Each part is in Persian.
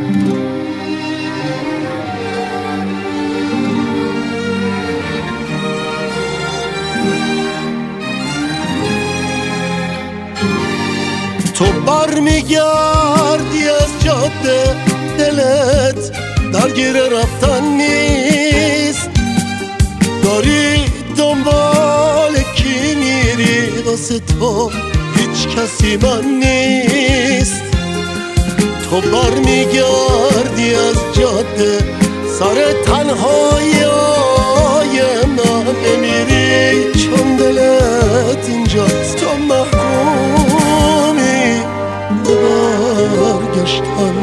تو برمیگردی از جاده، دلت درگیر رفتن نیست. داری دنبال کی میری؟ واسه تو هیچ کسی من نیست. تو برمیگردی از جاده، سر تنهایی من نمیری، چون دلت اینجاست. تو محکومی به برگشتن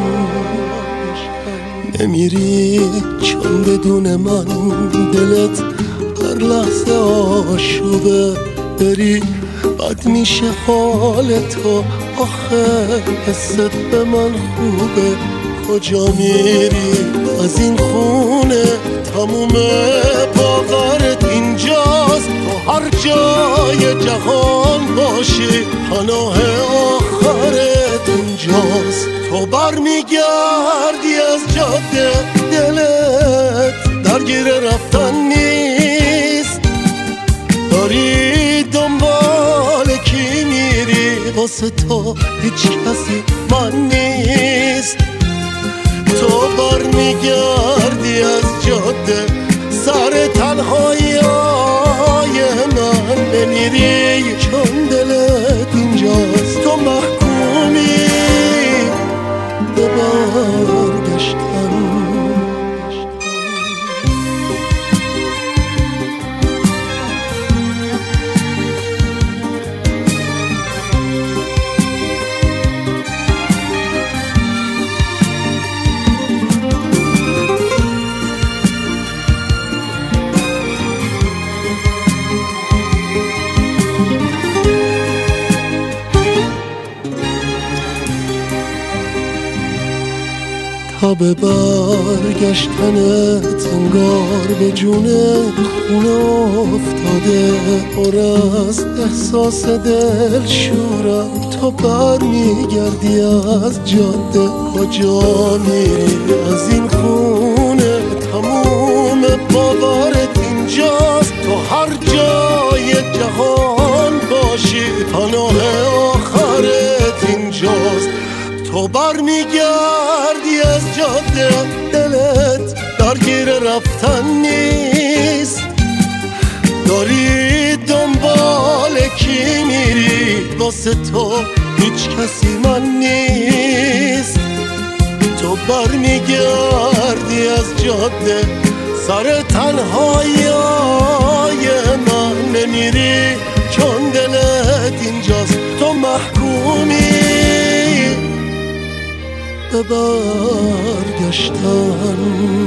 نمیری، چون بدون من دلت هر لحظه آشوبه. بری بد میشه حال تو، آخه حست به من خوبه. کجا میری از این خونه؟ تموم باورت اینجاست. تو هر جای جهان باشی، پناه آخرت اینجاست. تو برمیگردی از جاده، دلت درگیر رفتن نیست. داری دنبال کی میری؟ واسه تو هیچ کسی من نیست. تو برمیگردی از جاده، سر تنهایی من نمیری، چون دلت اینجاست. تو محکومی به برگشتن. تا به برگشتنت انگار به جون خونه افتاده، پر از احساس دل شورم. تو برمیگردی از جاده، کجا میری از این خونه؟ تموم باورت اینجاست. تو هر جای جهان باشی، پناه آخرت اینجاست. تو برمیگردی از جاده، دلت درگیر رفتن نیست. داری دنبال کی میری؟ واسه تو هیچ کسی من نیست. تو برمیگردی از جاده، سر تنهایی من نمیری، چون دلت اینجاست. تو محکومی به برگشتن.